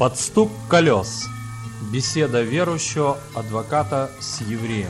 Под стук колес. Беседа верующего адвоката с евреем.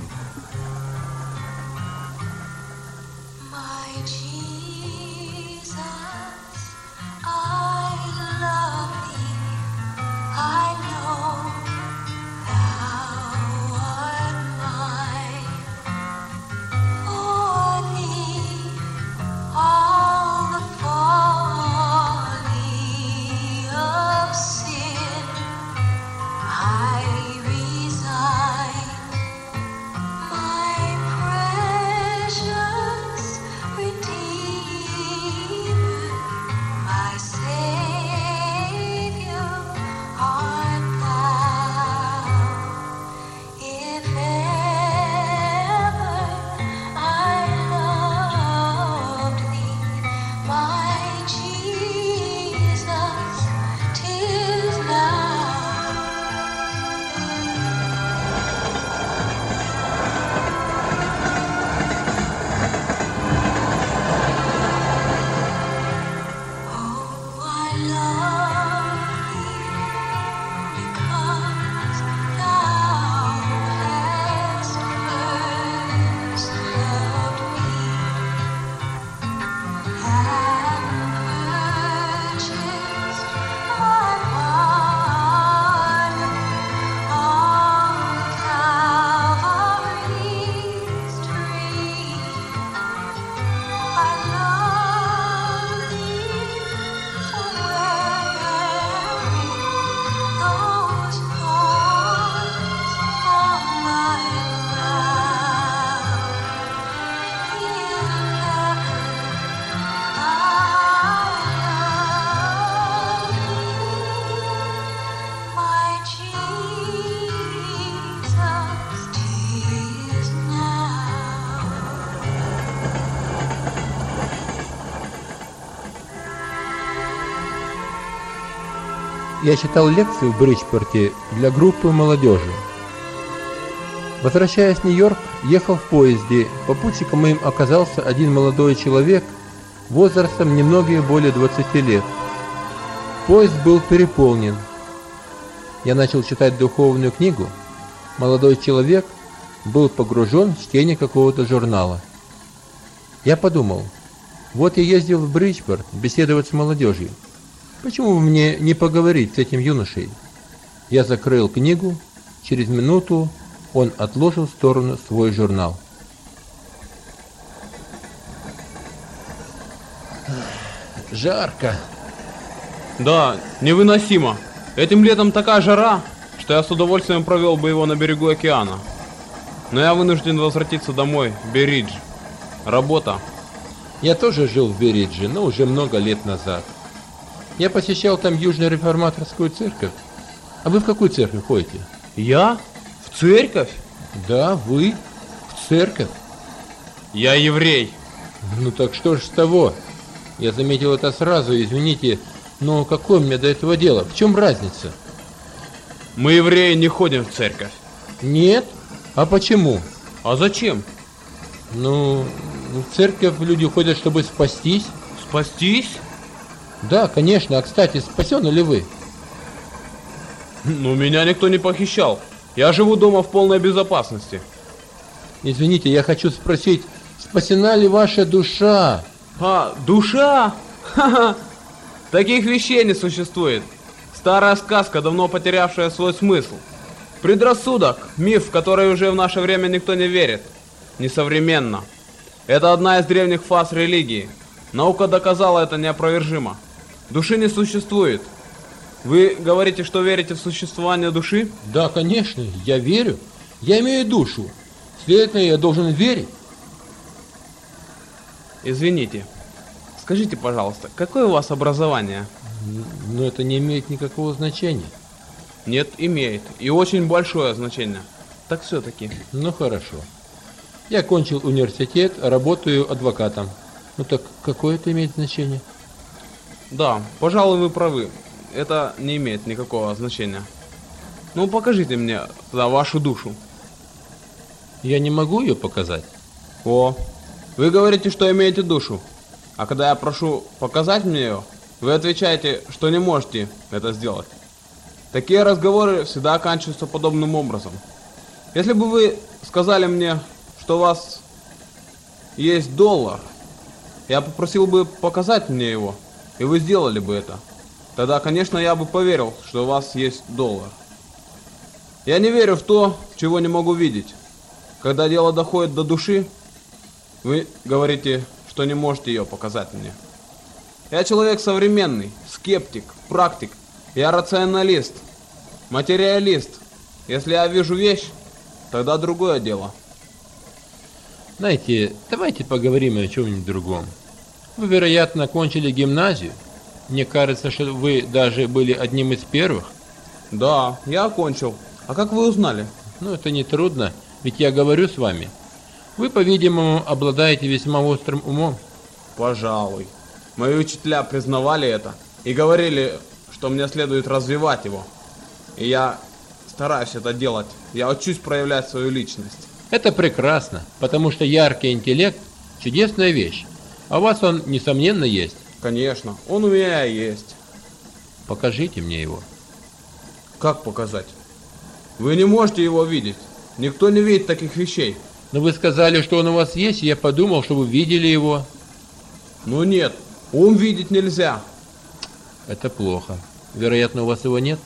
Я читал лекцию в Бриджпорте для группы молодежи. Возвращаясь в Нью-Йорк, ехал в поезде. Попутчиком моим оказался один молодой человек, возрастом немногие более 20 лет. Поезд был переполнен. Я начал читать духовную книгу. Молодой человек был погружен в чтение какого-то журнала. Я подумал, вот я ездил в Бриджпорт беседовать с молодежью. Почему бы мне не поговорить с этим юношей? Я закрыл книгу. Через минуту он отложил в сторону свой журнал. Жарко. Да, невыносимо. Этим летом такая жара, что я с удовольствием провел бы его на берегу океана. Но я вынужден возвратиться домой, в Беридж. Работа. Я тоже жил в Беридже, но уже много лет назад. Я посещал там Южную реформаторскую церковь. А вы в какую церковь ходите? Я? В церковь? Да, вы в церковь. Я еврей. Ну так что ж с того? Я заметил это сразу, извините, но какое мне до этого дело? В чем разница? Мы, евреи, не ходим в церковь. Нет? А почему? А зачем? Ну, в церковь люди ходят, чтобы спастись. Спастись? Да, конечно. А, кстати, спасены ли вы? Ну, меня никто не похищал. Я живу дома в полной безопасности. Извините, я хочу спросить, спасена ли ваша душа? А, душа? Ха-ха! Таких вещей не существует. Старая сказка, давно потерявшая свой смысл. Предрассудок, миф, в который уже в наше время никто не верит. Несовременно. Это одна из древних фаз религии. Наука доказала это неопровержимо. Души не существует. Вы говорите, что верите в существование души? Да, конечно, я верю. Я имею душу. Следовательно, я должен верить. Извините. Скажите, пожалуйста, какое у вас образование? Но это не имеет никакого значения. Нет, имеет. И очень большое значение. Так все-таки. Ну хорошо. Я окончил университет, работаю адвокатом. Ну так какое это имеет значение? Да, пожалуй, вы правы. Это не имеет никакого значения. Ну, покажите мне тогда вашу душу. Я не могу ее показать. О, вы говорите, что имеете душу. А когда я прошу показать мне ее, вы отвечаете, что не можете это сделать. Такие разговоры всегда оканчиваются подобным образом. Если бы вы сказали мне, что у вас есть $1, я попросил бы показать мне его, и вы сделали бы это. Тогда, конечно, я бы поверил, что у вас есть $1. Я не верю в то, чего не могу видеть. Когда дело доходит до души, вы говорите, что не можете ее показать мне. Я человек современный, скептик, практик. Я рационалист, материалист. Если я вижу вещь, тогда другое дело. Знаете, давайте поговорим о чем-нибудь другом. Вы, вероятно, окончили гимназию. Мне кажется, что вы даже были одним из первых. Да, я окончил. А как вы узнали? Ну, это не трудно, ведь я говорю с вами. Вы, по-видимому, обладаете весьма острым умом. Пожалуй. Мои учителя признавали это и говорили, что мне следует развивать его. И я стараюсь это делать. Я учусь проявлять свою личность. Это прекрасно, потому что яркий интеллект – чудесная вещь. А у вас он, несомненно, есть. Конечно, он у меня есть. Покажите мне его. Как показать? Вы не можете его видеть. Никто не видит таких вещей. Но вы сказали, что он у вас есть, и я подумал, что вы видели его. Ну нет, ум видеть нельзя. Это плохо. Вероятно, у вас его нет?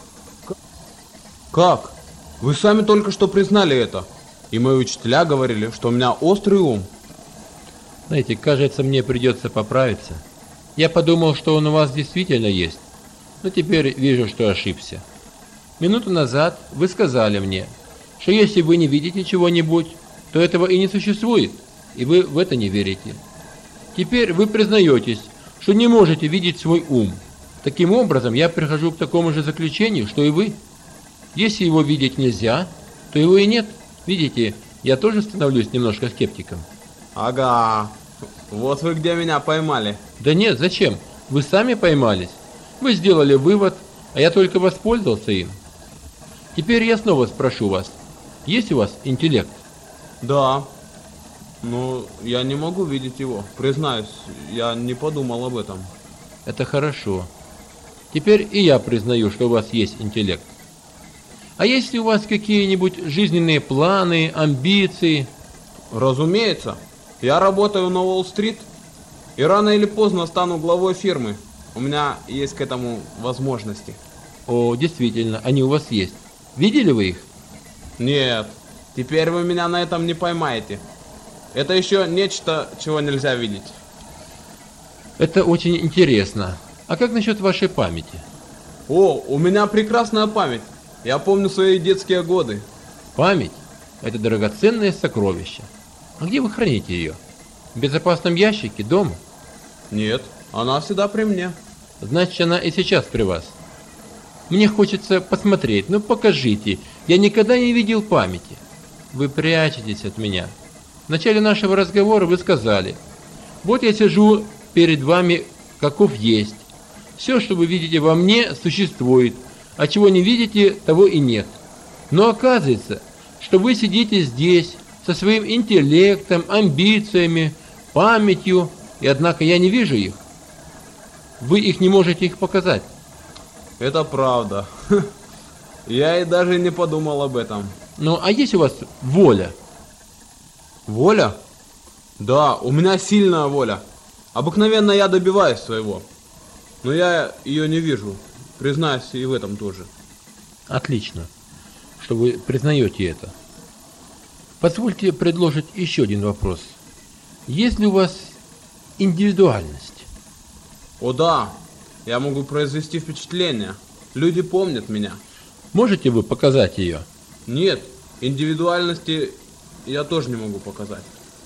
Как? Вы сами только что признали это. И мои учителя говорили, что у меня острый ум. Знаете, кажется, мне придется поправиться. Я подумал, что он у вас действительно есть. Но теперь вижу, что ошибся. Минуту назад вы сказали мне, что если вы не видите чего-нибудь, то этого и не существует, и вы в это не верите. Теперь вы признаетесь, что не можете видеть свой ум. Таким образом, я прихожу к такому же заключению, что и вы. Если его видеть нельзя, то его и нет. Видите, я тоже становлюсь немножко скептиком. Ага, вот вы где меня поймали. Да нет, зачем? Вы сами поймались. Вы сделали вывод, а я только воспользовался им. Теперь я снова спрошу вас, есть у вас интеллект? Да. Ну, я не могу видеть его. Признаюсь, я не подумал об этом. Это хорошо. Теперь и я признаю, что у вас есть интеллект. А есть ли у вас какие-нибудь жизненные планы, амбиции? Разумеется. Я работаю на Уолл-стрит и рано или поздно стану главой фирмы. У меня есть к этому возможности. О, действительно, они у вас есть. Видели вы их? Нет, теперь вы меня на этом не поймаете. Это еще нечто, чего нельзя видеть. Это очень интересно. А как насчет вашей памяти? О, у меня прекрасная память. Я помню свои детские годы. Память – это драгоценное сокровище. А где вы храните ее? В безопасном ящике дома? Нет, она всегда при мне. Значит, она и сейчас при вас. Мне хочется посмотреть. Ну, покажите. Я никогда не видел памяти. Вы прячетесь от меня. В начале нашего разговора вы сказали: вот я сижу перед вами, каков есть. Все, что вы видите во мне, существует. А чего не видите, того и нет. Но оказывается, что вы сидите здесь со своим интеллектом, амбициями, памятью, и однако я не вижу их. Вы их не можете их показать. Это правда. Я и даже не подумал об этом. Ну, а есть у вас воля? Воля? Да, у меня сильная воля. Обыкновенно я добиваюсь своего. Но я ее не вижу. Признаюсь и в этом тоже. Отлично, что вы признаете это. Позвольте предложить еще один вопрос. Есть ли у вас индивидуальность? О да, я могу произвести впечатление. Люди помнят меня. Можете вы показать ее? Нет, индивидуальности я тоже не могу показать.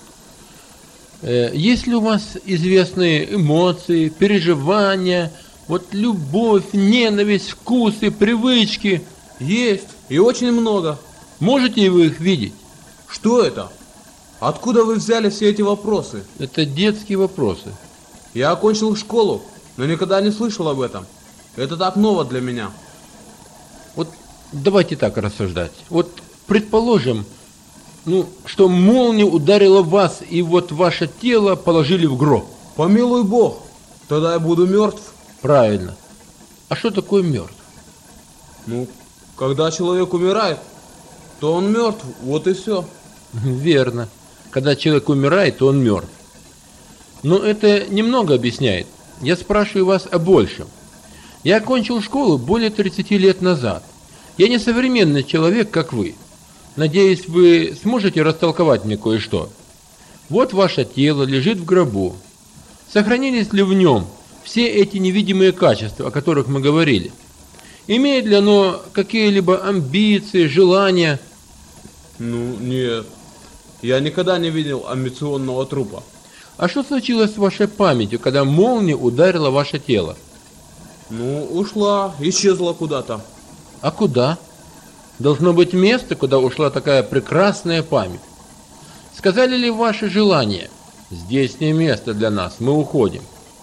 Есть ли у вас известные эмоции, переживания, вот любовь, ненависть, вкусы, привычки? Есть, и очень много. Можете вы их видеть? Что это? Откуда вы взяли все эти вопросы? Это детские вопросы. Я окончил школу, но никогда не слышал об этом. Это так ново для меня. Вот давайте так рассуждать. Вот предположим, что молния ударила вас, и вот ваше тело положили в гроб. Помилуй Бог, тогда я буду мертв. Правильно. А что такое мертв? Ну, когда человек умирает, то он мертв, вот и все. Верно. Когда человек умирает, то он мертв. Но это немного объясняет. Я спрашиваю вас о большем. Я окончил школу более 30 лет назад. Я не современный человек, как вы. Надеюсь, вы сможете растолковать мне кое-что. Вот ваше тело лежит в гробу. Сохранились ли в нем все эти невидимые качества, о которых мы говорили? Имеет ли оно какие-либо амбиции, желания? Ну, нет. Я никогда не видел амбиционного трупа. А что случилось с вашей памятью, когда молния ударила ваше тело? Ну, ушла, исчезла куда-то. А куда? Должно быть место, куда ушла такая прекрасная память. Сказали ли ваши желания? Здесь не место для нас, мы уходим.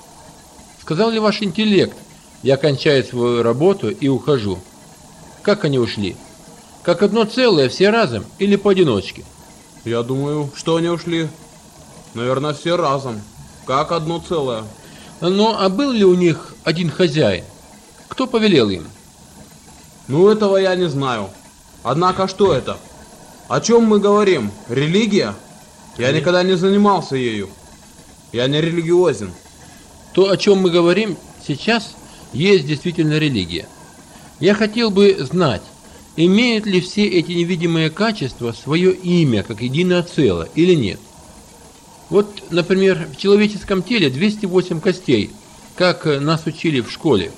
Сказал ли ваш интеллект? Я кончаю свою работу и ухожу. Как они ушли? Как одно целое, все разом или поодиночке? Я думаю, что они ушли. Наверное, все разом. Как одно целое. Ну, а был ли у них один хозяин? Кто повелел им? Ну, этого я не знаю. Однако, что это? О чем мы говорим? Религия? Я никогда не занимался ею. Я не религиозен. То, о чем мы говорим сейчас, есть действительно религия. Я хотел бы знать, имеют ли все эти невидимые качества свое имя, как единое целое, или нет. Вот, например, в человеческом теле 208 костей, как нас учили в школе.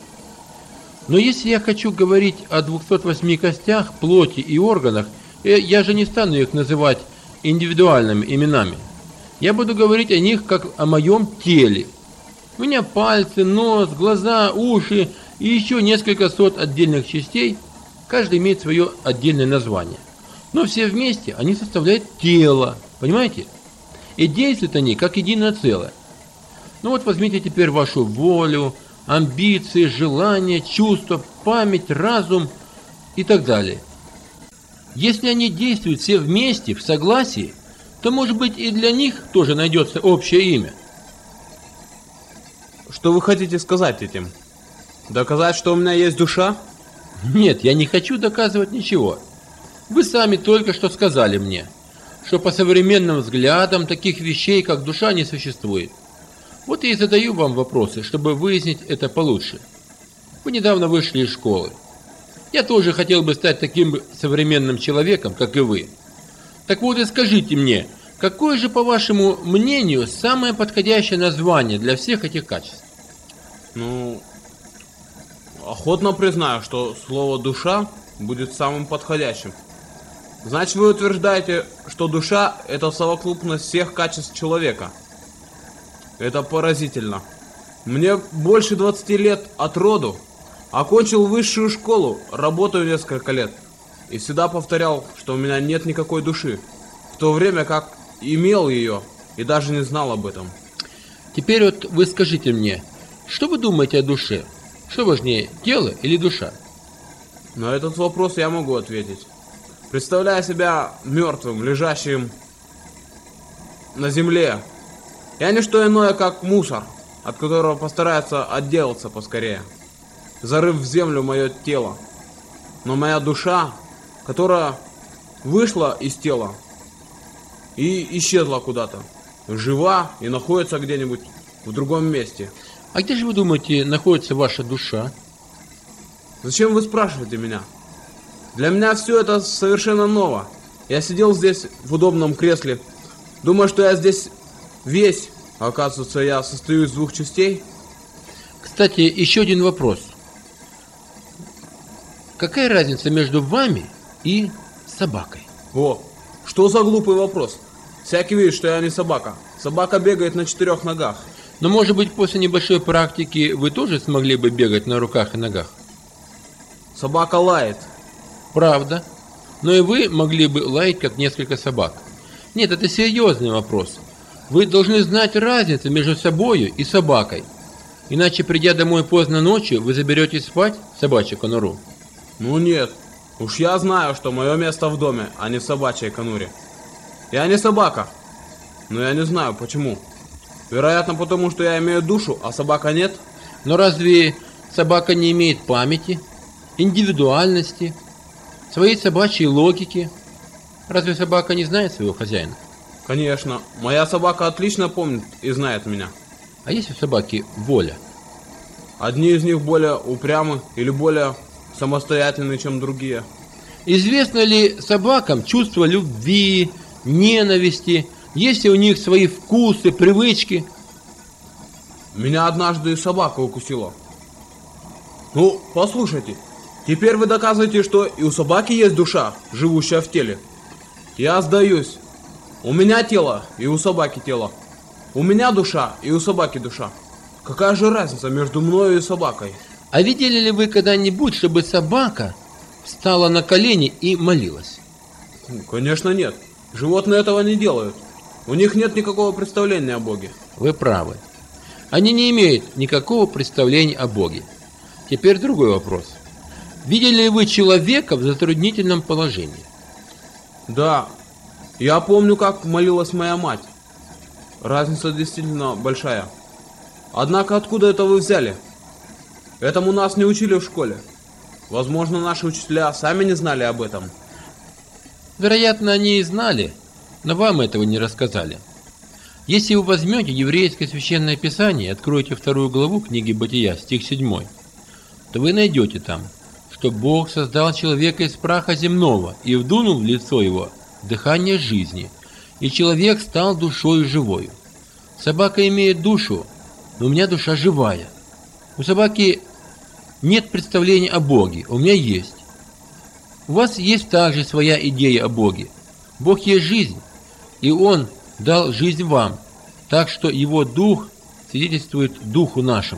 Но если я хочу говорить о 208 костях, плоти и органах, я же не стану их называть индивидуальными именами. Я буду говорить о них как о моем теле. У меня пальцы, нос, глаза, уши и еще несколько сот отдельных частей. Каждый имеет свое отдельное название. Но все вместе они составляют тело. Понимаете? И действуют они как единое целое. Ну вот возьмите теперь вашу волю, амбиции, желания, чувства, память, разум и так далее. Если они действуют все вместе, в согласии, то, может быть, и для них тоже найдется общее имя. Что вы хотите сказать этим? Доказать, что у меня есть душа? Нет, я не хочу доказывать ничего. Вы сами только что сказали мне, что по современным взглядам таких вещей, как душа, не существует. Вот я и задаю вам вопросы, чтобы выяснить это получше. Вы недавно вышли из школы. Я тоже хотел бы стать таким современным человеком, как и вы. Так вот и скажите мне, какое же, по вашему мнению, самое подходящее название для всех этих качеств? Ну, охотно признаю, что слово «душа» будет самым подходящим. Значит, вы утверждаете, что душа – это совокупность всех качеств человека. Это поразительно. Мне больше 20 лет от роду. Окончил высшую школу, работаю несколько лет. И всегда повторял, что у меня нет никакой души. В то время как имел ее и даже не знал об этом. Теперь вот вы скажите мне, что вы думаете о душе? Что важнее, тело или душа? На этот вопрос я могу ответить. Представляя себя мертвым, лежащим на земле, я не что иное, как мусор, от которого постарается отделаться поскорее, зарыв в землю мое тело. Но моя душа, которая вышла из тела и исчезла куда-то, жива и находится где-нибудь в другом месте. А где же вы думаете находится ваша душа? Зачем вы спрашиваете меня? Для меня все это совершенно ново. Я сидел здесь в удобном кресле, думая, что я здесь весь, а оказывается, я состою из двух частей. Кстати, еще один вопрос. Какая разница между вами и собакой? О, что за глупый вопрос? Всякий видит, что я не собака. Собака бегает на 4 ногах. Но, может быть, после небольшой практики вы тоже смогли бы бегать на руках и ногах? Собака лает. Правда. Но и вы могли бы лаять, как несколько собак. Нет, это серьезный вопрос. Вы должны знать разницу между собою и собакой. Иначе, придя домой поздно ночью, вы заберете спать в собачью конуру. Ну нет. Уж я знаю, что мое место в доме, а не в собачьей конуре. Я не собака. Но я не знаю, почему. Вероятно, потому что я имею душу, а собака нет. Но разве собака не имеет памяти? индивидуальности, своей собачьей логики. Разве собака не знает своего хозяина? Конечно, моя собака отлично помнит и знает меня. А есть у собаки воля? Одни из них более упрямы или более самостоятельны, чем другие. Известно ли собакам чувство любви, ненависти? Есть ли у них свои вкусы, привычки? Меня однажды собака укусила. Ну, послушайте, теперь вы доказываете, что и у собаки есть душа, живущая в теле. Я сдаюсь. У меня тело, и у собаки тело. У меня душа, и у собаки душа. Какая же разница между мною и собакой? А видели ли вы когда-нибудь, чтобы собака встала на колени и молилась? Конечно нет. Животные этого не делают. У них нет никакого представления о Боге. Вы правы. Они не имеют никакого представления о Боге. Теперь другой вопрос. Видели ли вы человека в затруднительном положении? Да, я помню, как молилась моя мать. Разница действительно большая. Однако откуда это вы взяли? Этому нас не учили в школе. Возможно, наши учителя сами не знали об этом. Вероятно, они и знали, но вам этого не рассказали. Если вы возьмете еврейское священное писание и откроете 2 главу книги Бытия, стих 7, то вы найдете там, что Бог создал человека из праха земного и вдунул в лицо его дыхание жизни, и человек стал душою живою. Собака имеет душу, но у меня душа живая. У собаки нет представления о Боге, у меня есть. У вас есть также своя идея о Боге. Бог есть жизнь, и Он дал жизнь вам, так что Его Дух свидетельствует Духу нашему.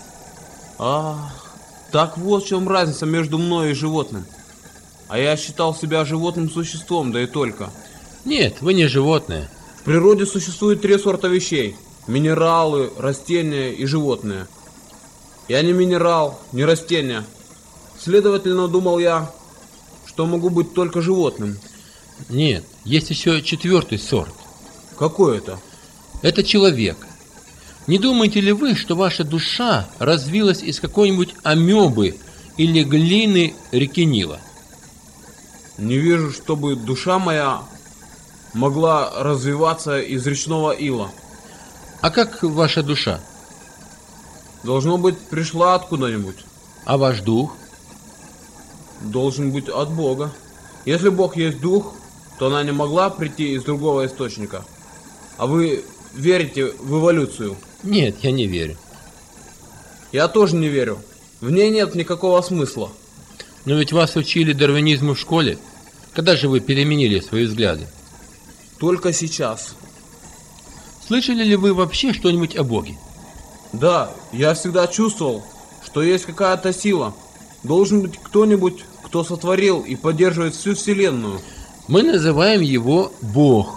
Так вот в чем разница между мной и животным. А я считал себя животным существом, да и только. Нет, вы не животное. В природе существует 3 сорта вещей. Минералы, растения и животные. Я не минерал, не растение. Следовательно, думал я, что могу быть только животным. Нет, есть еще 4 сорт. Какой это? Это человек. Не думаете ли вы, что ваша душа развилась из какой-нибудь амебы или глины реки Нила? Не вижу, чтобы душа моя могла развиваться из речного ила. А как ваша душа? Должно быть, пришла откуда-нибудь. А ваш дух? Должен быть от Бога. Если Бог есть дух, то она не могла прийти из другого источника. А вы верите в эволюцию? Нет, я не верю. Я тоже не верю. В ней нет никакого смысла. Но ведь вас учили дарвинизму в школе. Когда же вы переменили свои взгляды? Только сейчас. Слышали ли вы вообще что-нибудь о Боге? Да, я всегда чувствовал, что есть какая-то сила. Должен быть кто-нибудь, кто сотворил и поддерживает всю Вселенную. Мы называем его Бог.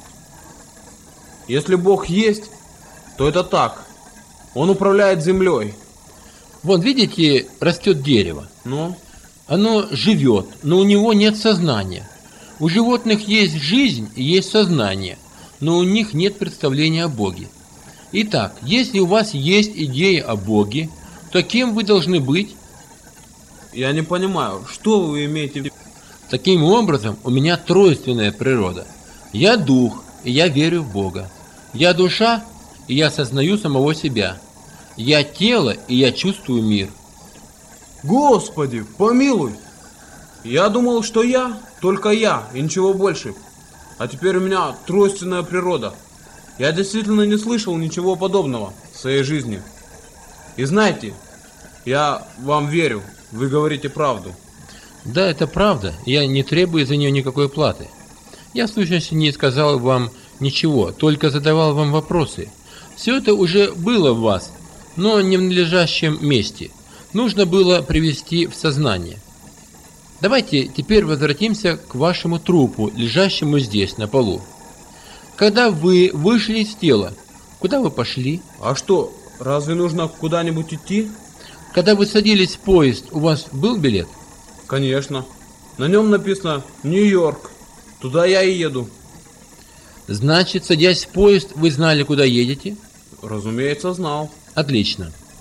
Если Бог есть, то это так. Он управляет землей. Вон, видите, растет дерево. Ну? Оно живет, но у него нет сознания. У животных есть жизнь и есть сознание, но у них нет представления о Боге. Итак, если у вас есть идея о Боге, то кем вы должны быть? Я не понимаю, что вы имеете в виду? Таким образом, у меня тройственная природа. Я дух, и я верю в Бога. Я душа, и я сознаю самого себя. Я тело, и я чувствую мир. Господи, помилуй! Я думал, что я, только я, и ничего больше. А теперь у меня тройственная природа. Я действительно не слышал ничего подобного в своей жизни. И знаете, я вам верю, вы говорите правду. Да, это правда, я не требую за нее никакой платы. Я, в сущности, не сказал вам ничего, только задавал вам вопросы. Все это уже было в вас, но не в надлежащем месте. Нужно было привести в сознание. Давайте теперь возвратимся к вашему трупу, лежащему здесь, на полу. Когда вы вышли из тела, куда вы пошли? А что, разве нужно куда-нибудь идти? Когда вы садились в поезд, у вас был билет? Конечно. На нем написано «Нью-Йорк». Туда я и еду. Значит, садясь в поезд, вы знали, куда едете? Разумеется, знал. Отлично.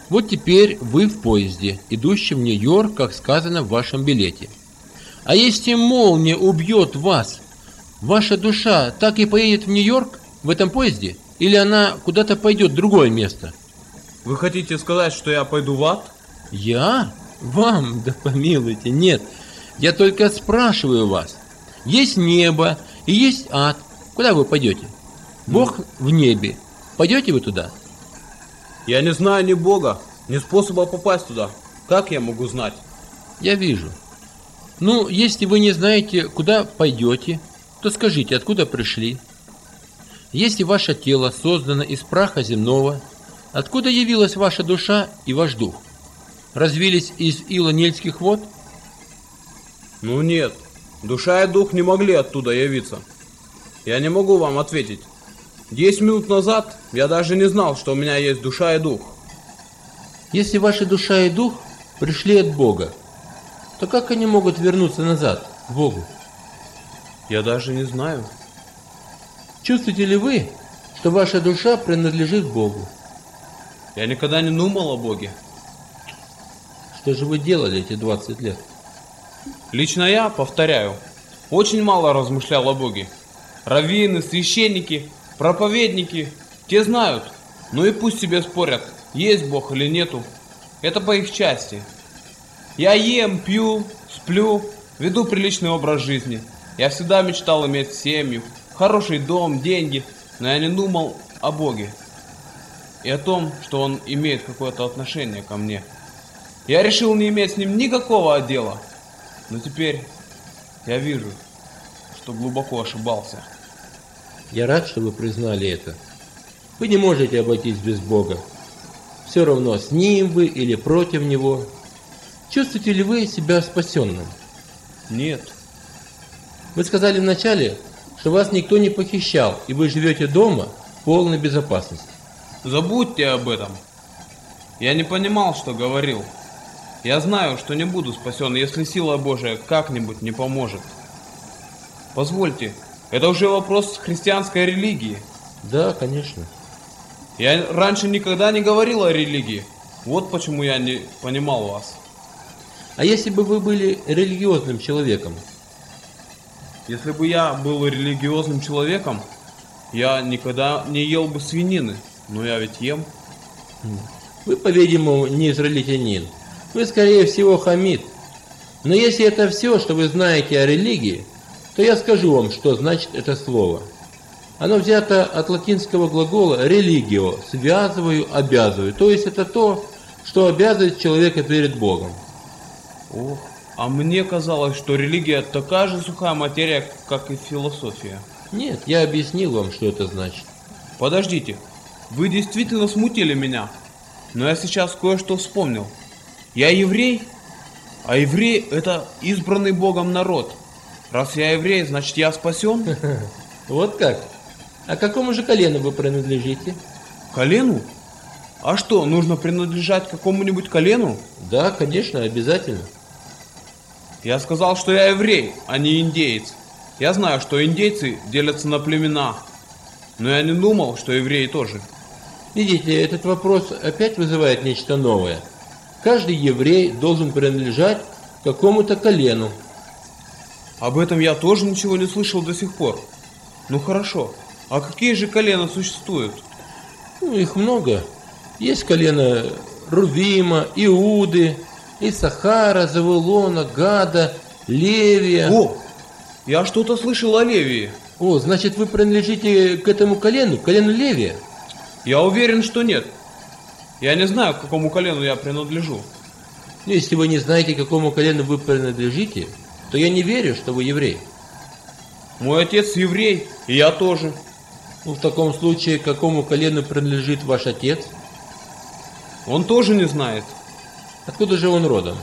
Вот теперь вы в поезде, идущем в Нью-Йорк, как сказано в вашем билете. А если молния убьет вас, ваша душа так и поедет в Нью-Йорк в этом поезде? Или она куда-то пойдет в другое место? Вы хотите сказать, что я пойду в ад? Я? Вам? Да помилуйте, нет. Я только спрашиваю вас. Есть небо и есть ад. Куда вы пойдете? Бог в небе. Пойдете вы туда? Я не знаю ни Бога, ни способа попасть туда. Как я могу знать? Я вижу. Ну, если вы не знаете, куда пойдете, то скажите, откуда пришли. Если ваше тело создано из праха земного, откуда явилась ваша душа и ваш дух? Развились из ила нильских вод? Ну нет, душа и дух не могли оттуда явиться. Я не могу вам ответить. 10 минут назад я даже не знал, что у меня есть душа и дух. Если ваша душа и дух пришли от Бога, то как они могут вернуться назад, к Богу? Я даже не знаю. Чувствуете ли вы, что ваша душа принадлежит Богу? Я никогда не думал о Боге. Что же вы делали эти 20 лет? Лично я, повторяю, очень мало размышлял о Боге. Раввины, священники, проповедники, те знают, ну и пусть себе спорят, есть Бог или нету. Это по их части. Я ем, пью, сплю, веду приличный образ жизни. Я всегда мечтал иметь семью, хороший дом, деньги, но я не думал о Боге и о том, что Он имеет какое-то отношение ко мне. Я решил не иметь с Ним никакого дела, но теперь я вижу, что глубоко ошибался. Я рад, что вы признали это. Вы не можете обойтись без Бога. Все равно, с Ним вы или против Него. Чувствуете ли вы себя спасенным? Нет. Вы сказали вначале, что вас никто не похищал, и вы живете дома в полной безопасности. Забудьте об этом. Я не понимал, что говорил. Я знаю, что не буду спасен, если сила Божия как-нибудь не поможет. Позвольте, это уже вопрос христианской религии. Да, конечно. Я раньше никогда не говорил о религии. Вот почему я не понимал вас. А если бы вы были религиозным человеком? Если бы я был религиозным человеком, я никогда не ел бы свинины. Но я ведь ем. Вы, по-видимому, не израильтянин. Вы, скорее всего, хамит. Но если это все, что вы знаете о религии, то я скажу вам, что значит это слово. Оно взято от латинского глагола «religio» – «связываю», «обязываю». То есть это то, что обязывает человека перед Богом. Ох, а мне казалось, что религия такая же сухая материя, как и философия. Нет, я объяснил вам, что это значит. Подождите, вы действительно смутили меня. Но я сейчас кое-что вспомнил. Я еврей, а еврей – это избранный Богом народ. Раз я еврей, значит я спасен? Вот как? А к какому же колену вы принадлежите? Колену? А что, нужно принадлежать какому-нибудь колену? Да, конечно, обязательно. Я сказал, что я еврей, а не индеец. Я знаю, что индейцы делятся на племена. Но я не думал, что евреи тоже. Видите, этот вопрос опять вызывает нечто новое. Каждый еврей должен принадлежать какому-то колену. Об этом я тоже ничего не слышал до сих пор. Ну хорошо, а какие же колена существуют? Ну, их много. Есть колено Рувима, Иуды, Исахара, Завулона, Гада, Левия. О, я что-то слышал о Левии. О, значит, вы принадлежите к этому колену Левия? Я уверен, что нет. Я не знаю, к какому колену я принадлежу. Ну, если вы не знаете, к какому колену вы принадлежите, то я не верю, что вы еврей. Мой отец еврей, и я тоже. Ну, в таком случае, к какому колену принадлежит ваш отец? Он тоже не знает. Откуда же он родом?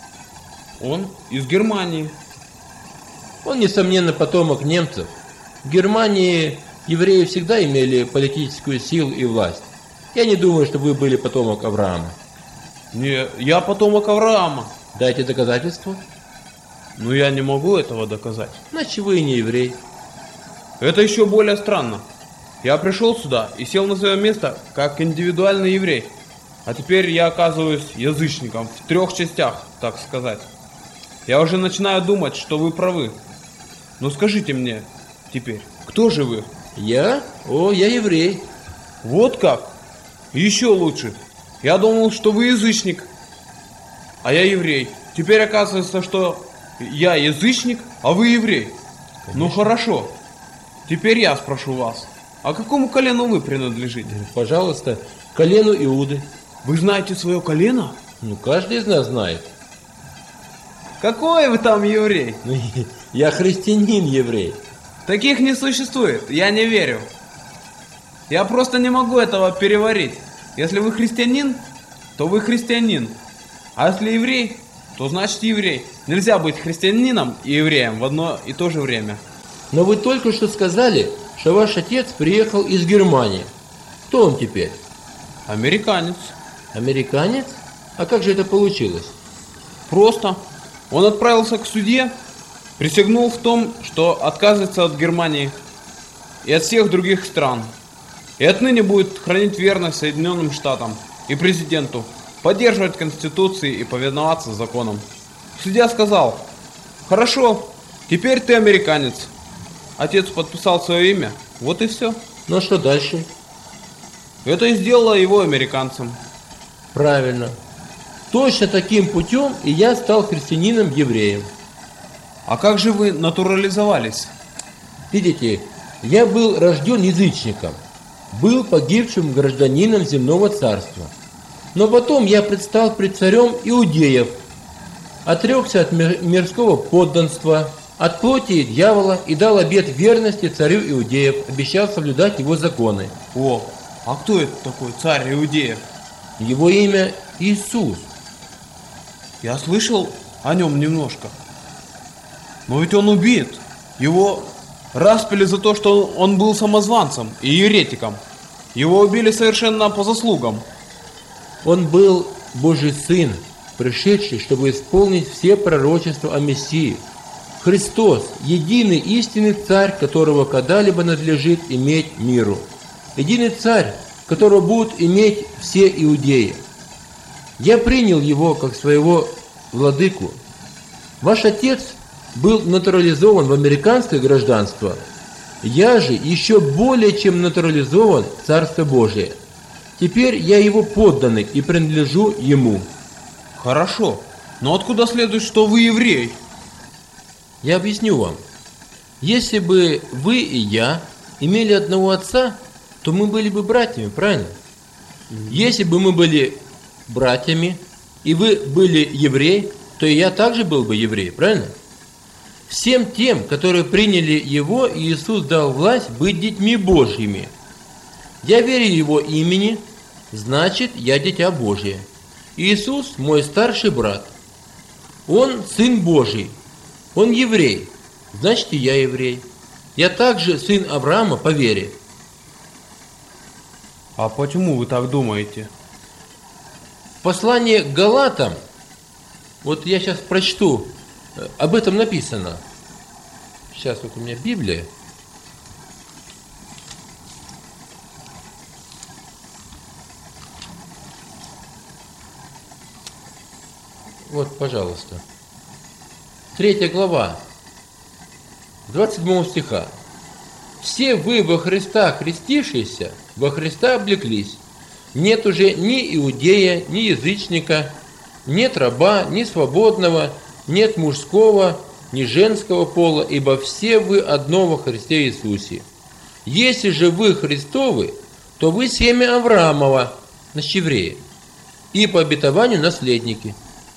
Он из Германии. Он, несомненно, потомок немцев. В Германии евреи всегда имели политическую силу и власть. Я не думаю, что вы были потомок Авраама. Не, я потомок Авраама. Дайте доказательства. Но я не могу этого доказать. Значит, вы и не еврей. Это еще более странно. Я пришел сюда и сел на свое место как индивидуальный еврей. А теперь я оказываюсь язычником в 3 частях, так сказать. Я уже начинаю думать, что вы правы. Но скажите мне теперь, кто же вы? Я? О, я еврей. Вот как? Еще лучше. Я думал, что вы язычник, а я еврей. Теперь оказывается, что я язычник, а вы еврей. Конечно. Ну хорошо. Теперь я спрошу вас, а какому колену вы принадлежите? Пожалуйста, колену Иуды. Вы знаете свое колено? Ну, каждый из нас знает. Какой вы там еврей? Я христианин еврей. Таких не существует, я не верю. Я просто не могу этого переварить. Если вы христианин, то вы христианин. А если еврей, то значит еврей. Нельзя быть христианином и евреем в одно и то же время. Но вы только что сказали, что ваш отец приехал из Германии. Кто он теперь? Американец. Американец? А как же это получилось? Просто. Он отправился к судье, присягнул в том, что отказывается от Германии и от всех других стран. И отныне будет хранить верность Соединенным Штатам и президенту, поддерживать Конституции и повиноваться законам. Судья сказал: хорошо, теперь ты американец. Отец подписал свое имя, вот и все. Ну а что дальше? Это и сделало его американцем. Правильно. Точно таким путем и я стал христианином-евреем. А как же вы натурализовались? Видите, я был рожден язычником, был погибшим гражданином земного царства. Но потом я предстал пред царем иудеев, отрекся от мирского подданства, от плоти дьявола и дал обет верности царю иудеев, обещал соблюдать его законы. О, а кто это такой царь иудеев? Его имя Иисус. Я слышал о нем немножко. Но ведь он убит. Его распяли за то, что он был самозванцем и еретиком. Его убили совершенно по заслугам. Он был Божий Сын, пришедший, чтобы исполнить все пророчества о Мессии. Христос – единый истинный Царь, которого когда-либо надлежит иметь миру. Единый Царь, которого будут иметь все иудеи. Я принял его как своего владыку. Ваш отец был натурализован в американское гражданство. Я же еще более чем натурализован в Царство Божие. Теперь я его подданный и принадлежу ему. Хорошо, но откуда следует, что вы еврей? Я объясню вам. Если бы вы и я имели одного отца, то мы были бы братьями, правильно? Если бы мы были братьями, и вы были еврей, то и я также был бы еврей, правильно? Всем тем, которые приняли Его, Иисус дал власть быть детьми Божьими. Я верю Его имени, значит, я дитя Божие. Иисус мой старший брат. Он Сын Божий. Он еврей, значит, и я еврей. Я также сын Авраама по вере. А почему вы так думаете? В послании к Галатам, вот я сейчас прочту, об этом написано. Сейчас вот у меня Библия. Вот, пожалуйста. 3 глава, 27 стиха. «Все вы во Христа крестившиеся, во Христа облеклись. Нет уже ни иудея, ни язычника, нет раба, ни свободного, нет мужского, ни женского пола, ибо все вы одно во Христе Иисусе. Если же вы Христовы, то вы семя Авраамова, значит, евреи, и по обетованию наследники».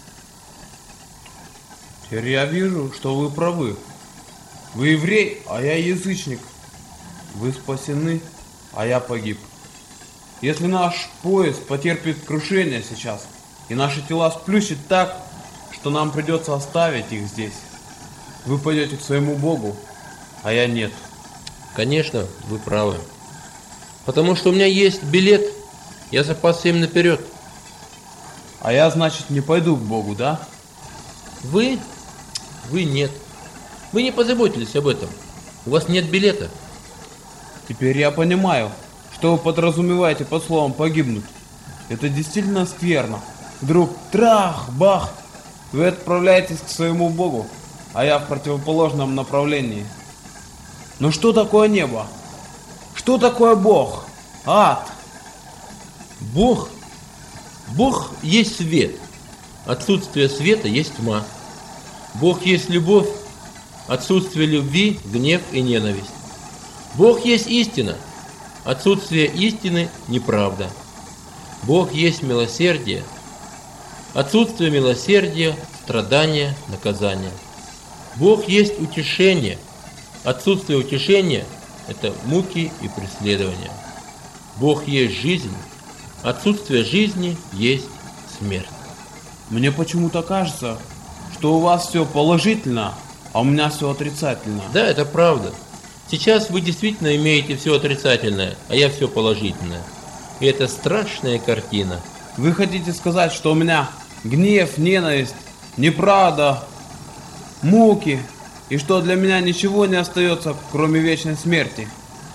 Теперь я вижу, что вы правы. Вы еврей, а я язычник. Вы спасены, а я погиб. Если наш поезд потерпит крушение сейчас, и наши тела сплющит так, что нам придется оставить их здесь, вы пойдете к своему Богу, а я нет. Конечно, вы правы. Потому что у меня есть билет, я запасся им наперед. А я, значит, не пойду к Богу, да? Вы нет. Вы не позаботились об этом. У вас нет билета. Теперь я понимаю, что вы подразумеваете под словом «погибнуть». Это действительно скверно. Вдруг трах, бах, вы отправляетесь к своему Богу, а я в противоположном направлении. Но что такое небо? Что такое Бог? Ад? Бог есть свет. Отсутствие света есть тьма. Бог есть любовь. Отсутствие любви, гнев и ненависть. Бог есть истина. Отсутствие истины – неправда. Бог есть милосердие. Отсутствие милосердия – страдания, наказание. Бог есть утешение. Отсутствие утешения – это муки и преследования. Бог есть жизнь. Отсутствие жизни есть смерть. Мне почему-то кажется, что у вас все положительно, а у меня все отрицательно. Да, это правда. Сейчас вы действительно имеете все отрицательное, а я все положительное. И это страшная картина. Вы хотите сказать, что у меня гнев, ненависть, неправда, муки, и что для меня ничего не остается, кроме вечной смерти?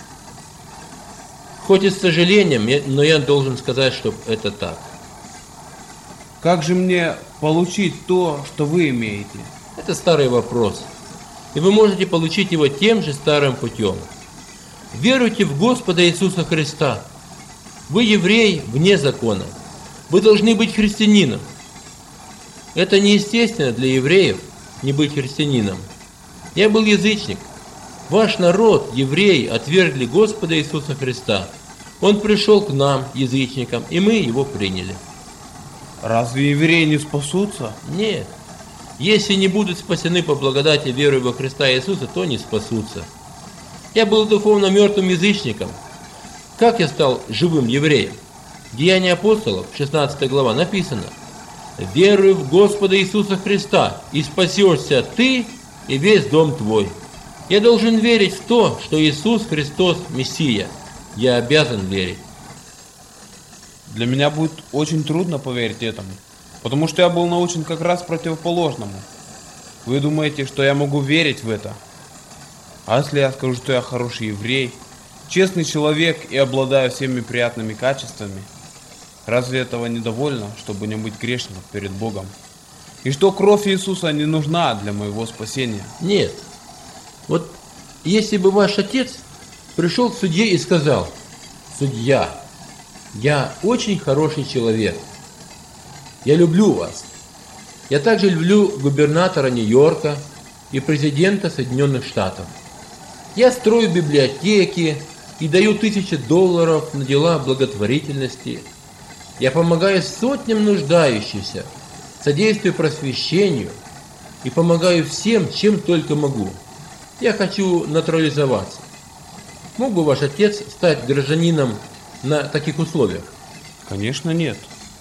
Хоть и с сожалением, но я должен сказать, что это так. Как же мне получить то, что вы имеете? Это старый вопрос. И вы можете получить его тем же старым путем. Веруйте в Господа Иисуса Христа. Вы еврей вне закона. Вы должны быть христианином. Это неестественно для евреев не быть христианином. Я был язычник. Ваш народ, евреи, отвергли Господа Иисуса Христа. Он пришел к нам, язычникам, и мы его приняли. Разве евреи не спасутся? Нет. Если не будут спасены по благодати веры во Христа Иисуса, то не спасутся. Я был духовно мертвым язычником. Как я стал живым евреем? Деяния апостолов, 16 глава, написано: «Веруй в Господа Иисуса Христа, и спасешься ты и весь дом твой». Я должен верить в то, что Иисус Христос Мессия. Я обязан верить. Для меня будет очень трудно поверить этому, потому что я был научен как раз противоположному. Вы думаете, что я могу верить в это? А если я скажу, что я хороший еврей, честный человек и обладаю всеми приятными качествами, разве этого недовольно, чтобы не быть грешным перед Богом? И что кровь Иисуса не нужна для моего спасения? Нет. Вот если бы ваш отец пришел к судье и сказал: «Судья, я очень хороший человек. Я люблю вас. Я также люблю губернатора Нью-Йорка и президента Соединенных Штатов. Я строю библиотеки и даю $1000 на дела благотворительности. Я помогаю сотням нуждающихся, содействую просвещению и помогаю всем, чем только могу. Я хочу натурализоваться. Мог бы ваш отец стать гражданином на таких условиях?» Конечно, нет.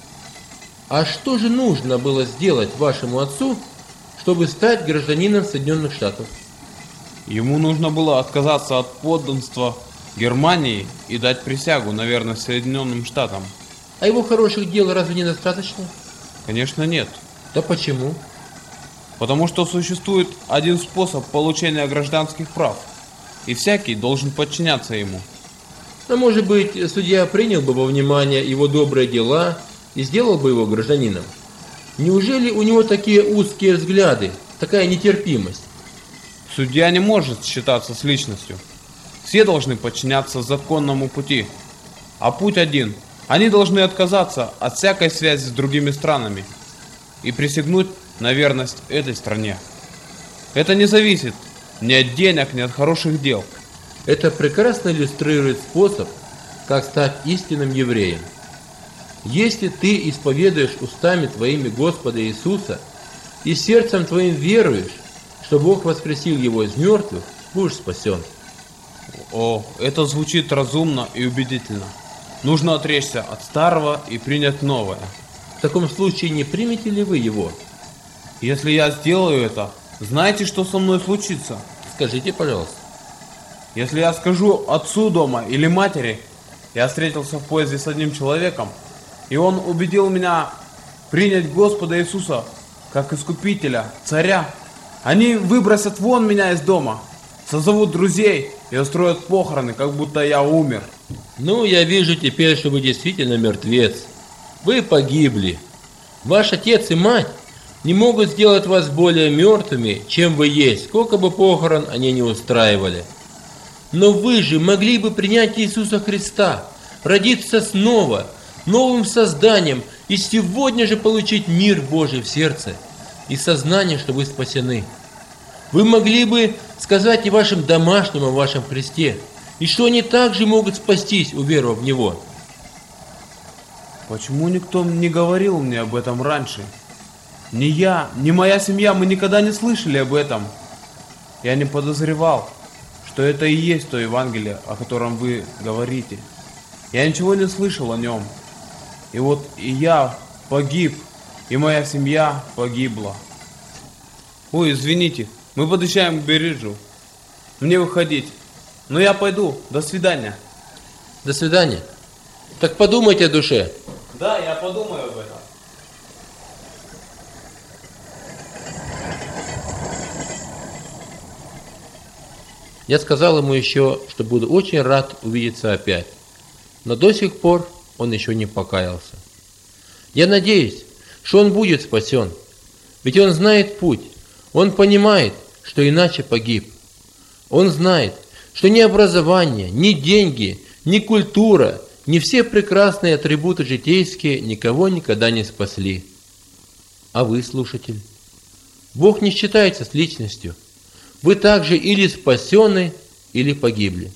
А что же нужно было сделать вашему отцу, чтобы стать гражданином Соединенных Штатов? Ему нужно было отказаться от подданства Германии и дать присягу на верность Соединенным Штатам. А его хороших дел разве недостаточно? Конечно, нет. Да почему? Потому что существует один способ получения гражданских прав, и всякий должен подчиняться ему. Но, может быть, судья принял бы во внимание его добрые дела и сделал бы его гражданином? Неужели у него такие узкие взгляды, такая нетерпимость? Судья не может считаться с личностью. Все должны подчиняться законному пути. А путь один. Они должны отказаться от всякой связи с другими странами и присягнуть на верность этой стране. Это не зависит ни от денег, ни от хороших дел. Это прекрасно иллюстрирует способ, как стать истинным евреем. Если ты исповедуешь устами твоими Господа Иисуса и сердцем твоим веруешь, что Бог воскресил его из мертвых, будешь спасен. О, это звучит разумно и убедительно. Нужно отречься от старого и принять новое. В таком случае не примете ли вы его? Если я сделаю это, знаете, что со мной случится? Скажите, пожалуйста. Если я скажу отцу дома или матери, я встретился в поезде с одним человеком, и он убедил меня принять Господа Иисуса как Искупителя, Царя, они выбросят вон меня из дома, созовут друзей и устроят похороны, как будто я умер. Ну, я вижу теперь, что вы действительно мертвец. Вы погибли. Ваш отец и мать не могут сделать вас более мертвыми, чем вы есть, сколько бы похорон они не устраивали. Но вы же могли бы принять Иисуса Христа, родиться снова, новым созданием и сегодня же получить мир Божий в сердце и сознание, что вы спасены. Вы могли бы сказать и вашим домашним о вашем Христе, и что они также могут спастись, уверовав в Него. Почему никто не говорил мне об этом раньше? Ни я, ни моя семья, мы никогда не слышали об этом. Я не подозревал, что это и есть то Евангелие, о котором вы говорите. Я ничего не слышал о нем. И вот и я погиб, и моя семья погибла. Ой, извините, мы подъезжаем к Бериджу. Мне выходить. Но я пойду. До свидания. До свидания. Так подумайте о душе. Да, я подумаю об этом. Я сказал ему еще, что буду очень рад увидеться опять. Но до сих пор он еще не покаялся. Я надеюсь, что он будет спасен. Ведь он знает путь. Он понимает, что иначе погиб. Он знает, что ни образование, ни деньги, ни культура, ни все прекрасные атрибуты житейские никого никогда не спасли. А вы, слушатель, Бог не считается с личностью. Вы также или спасены, или погибли.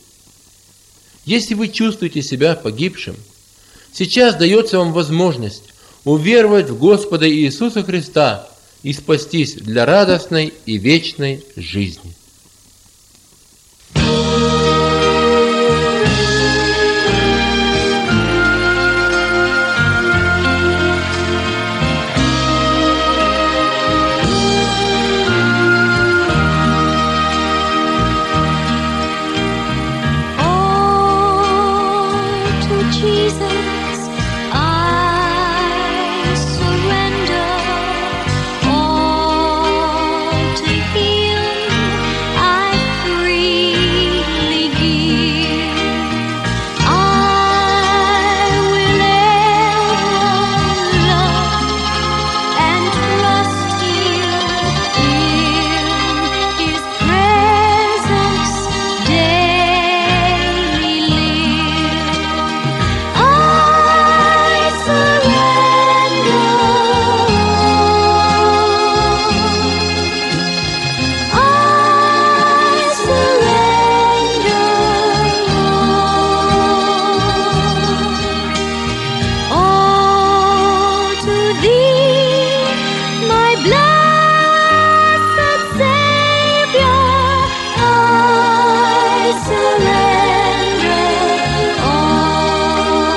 Если вы чувствуете себя погибшим, сейчас дается вам возможность уверовать в Господа Иисуса Христа и спастись для радостной и вечной жизни.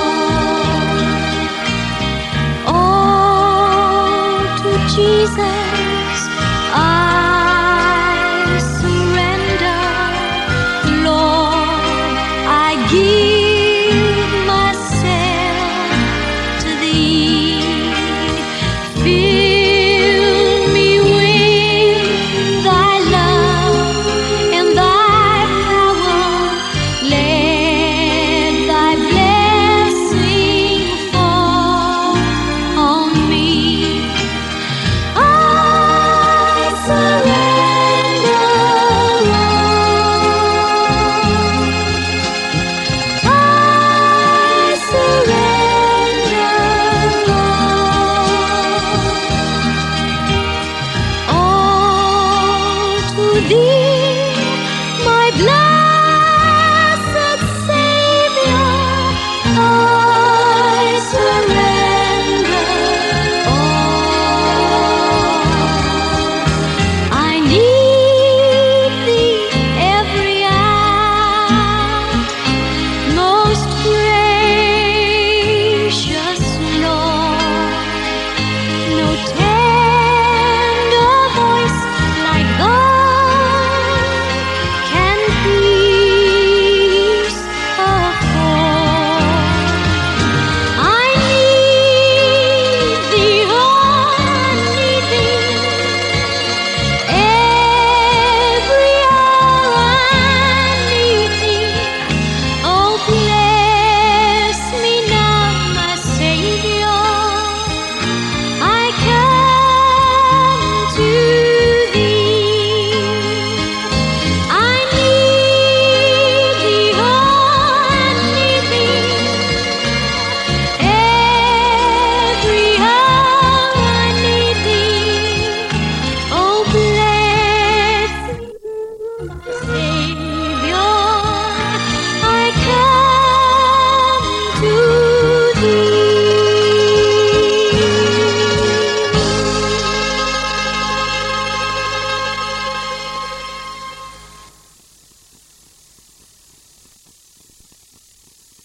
Jesus.